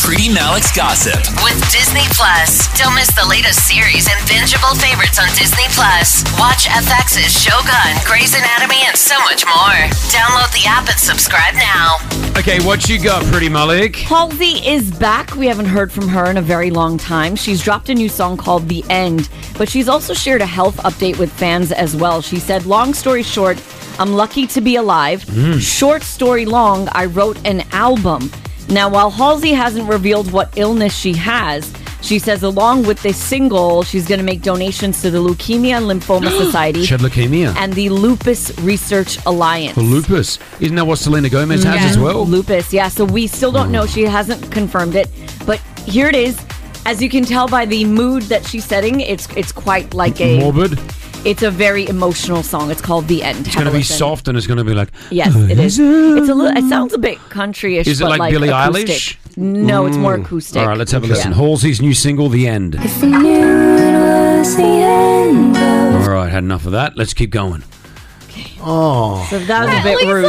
Pretty Malik's Gossip. With Disney Plus. Don't miss the latest series and bingeable favorites on Disney Plus. Watch FX's Shogun, Grey's Anatomy, and so much more. Download the app and subscribe now. Okay, what you got, Pretty Malik? Halsey is back. We haven't heard from her in a very long time. She's dropped a new song called The End, but she's also shared a health update with fans as well. She said, long story short, I'm lucky to be alive. Short story long, I wrote an album. Now, while Halsey hasn't revealed what illness she has, she says along with this single, she's going to make donations to the Leukemia and Lymphoma Society. She had leukemia. And the Lupus Research Alliance. Lupus. Isn't that what Selena Gomez has as well? Lupus, yeah. So we still don't know. She hasn't confirmed it. But here it is. As you can tell by the mood that she's setting, it's quite like a... Morbid. It's a very emotional song. It's called The End. It's going to be soft and it's going to be like... Yes, it is. It's a little. It sounds a bit country-ish. Is it but like Billie acoustic. Eilish? No, it's more acoustic. All right, let's have a listen. Halsey's new single, The End. If I knew it was the end of... All right, had enough of that. Let's keep going. Oh. So that was a bit rude.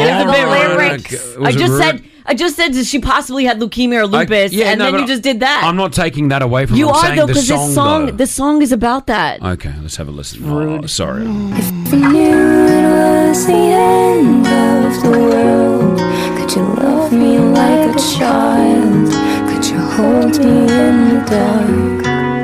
I just said that she possibly had leukemia or lupus, then you just did that. I'm not taking that away from you. I'm Are saying though, the because song, this song is about that. Okay, let's have a listen. Oh, sorry. If I knew it was the end of the world, could you love me like a child? Could you hold me in the dark?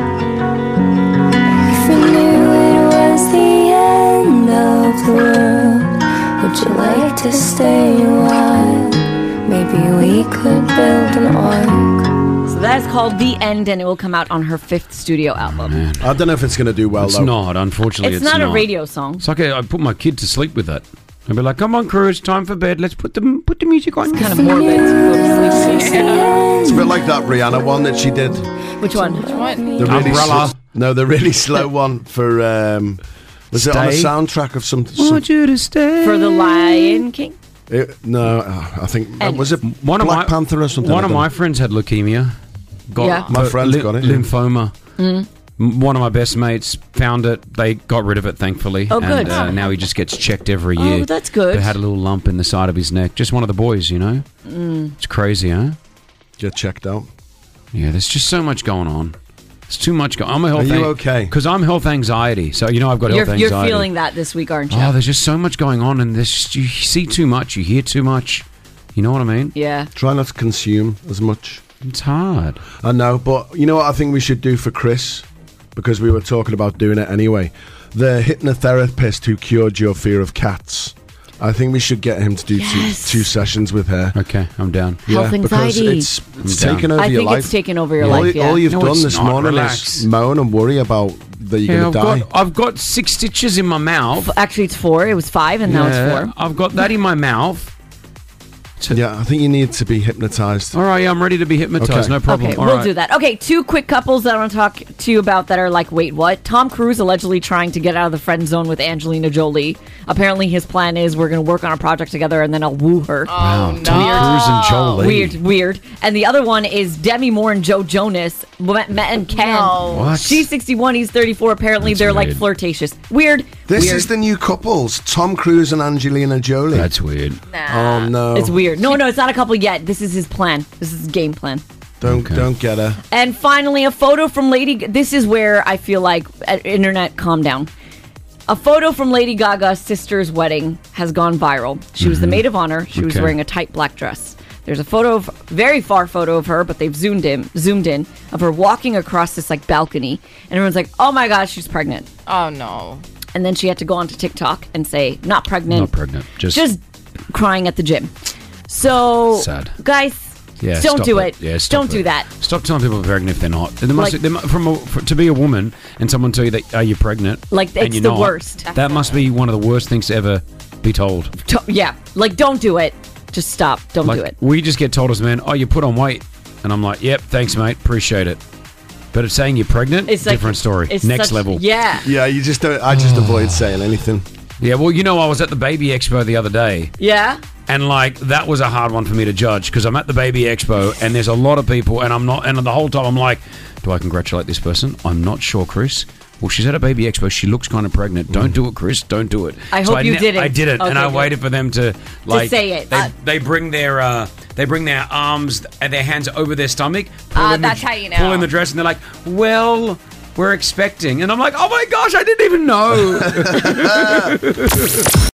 If I knew it was the end of the world, would you like to stay a while? Maybe we could build an ark. So that is called The End, and it will come out on her 5th studio album. I don't know if it's going to do well, It's though. not, unfortunately. It's not a radio song. It's like I put my kid to sleep with that. I'd be like, come on, crew, it's time for bed. Let's put the music on. It's kind of morbid to go to sleep. It's a bit like that Rihanna one that she did. Which one? The really Umbrella. the really slow one for... was it on a soundtrack of something? Want you to stay. For The Lion King? I think... was it One of Black Panther or something? One of my friends had leukemia. My friend's got it. Lymphoma. One of my best mates found it. They got rid of it, thankfully. Oh, good. And now he just gets checked every year. Oh, that's good. They had a little lump in the side of his neck. Just one of the boys, you know? It's crazy, huh? Get checked out. Yeah, there's just so much going on. It's too much going on. I'm a health Are you okay? Because I'm health anxiety. So, I've got health anxiety. You're feeling that this week, aren't you? Oh, there's just so much going on. And you see too much. You hear too much. You know what I mean? Yeah. Try not to consume as much. It's hard. I know, but you know what I think we should do for Chris? Because we were talking about doing it anyway. The hypnotherapist who cured your fear of cats. I think we should get him to do two sessions with her. Okay, I'm down. Health anxiety. Because it's taken over your life. I think it's taken over your life, All you've done it's this not. morning Relax. is moan and worry about that you're going to die. I've got 6 stitches in my mouth. Actually, it's 4. It was 5, and now it's 4. I've got that in my mouth. Yeah, I think you need to be hypnotized. All right, yeah, I'm ready to be hypnotized. Okay. No problem. Okay, All we'll right. do that. Okay, 2 quick couples that I want to talk to you about that are like, wait, what? Tom Cruise allegedly trying to get out of the friend zone with Angelina Jolie. Apparently, his plan is we're going to work on a project together, and then I'll woo her. Wow, Tom Cruise and Jolie. Weird. And the other one is Demi Moore and Joe Jonas met and Ken. No. What? She's 61, he's 34. Apparently, That's they're like weird. flirtatious. Weird. This Weird. is the new couples, Tom Cruise and Angelina Jolie. That's weird. Oh, no. It's weird. No, it's not a couple yet. This is his plan. This is his game plan. Don't get her. And finally, a photo from Lady... This is where I feel like, internet, calm down. A photo from Lady Gaga's sister's wedding has gone viral. She was the maid of honor. She was wearing a tight black dress. There's a very far photo of her, but they've zoomed in of her walking across this like balcony. And everyone's like, oh my gosh, she's pregnant. Oh, no. And then she had to go onto TikTok and say, not pregnant. Not pregnant. Just crying at the gym. So, Sad. guys, Yeah, don't stop do it. it. Yeah, stop Don't it. do that. Stop telling people they're pregnant if they're not. Like- To be a woman and someone tell you that, are you pregnant? Like, and it's you're the not, worst. That must be one of the worst things to ever be told. Yeah, like, don't do it. Just stop. Don't do it. We just get told as men, oh, you put on weight. And I'm like, yep, thanks, mate. Appreciate it. But it's saying you're pregnant, It's like- different story. it's Next such- level. Yeah. Yeah, you just don't. I just avoid saying anything. Yeah, well, I was at the Baby Expo the other day. Yeah. And, that was a hard one for me to judge because I'm at the Baby Expo and there's a lot of people and I'm not... And the whole time I'm like, do I congratulate this person? I'm not sure, Chris. Well, she's at a Baby Expo. She looks kind of pregnant. Don't do it, Chris. Don't do it. I hope you didn't. I didn't. Okay, and I good. waited for them to... say it. They bring their they bring their arms and their hands over their stomach. Pull in that's how you know. Pull in the dress, and they're like, well, we're expecting. And I'm like, oh my gosh, I didn't even know.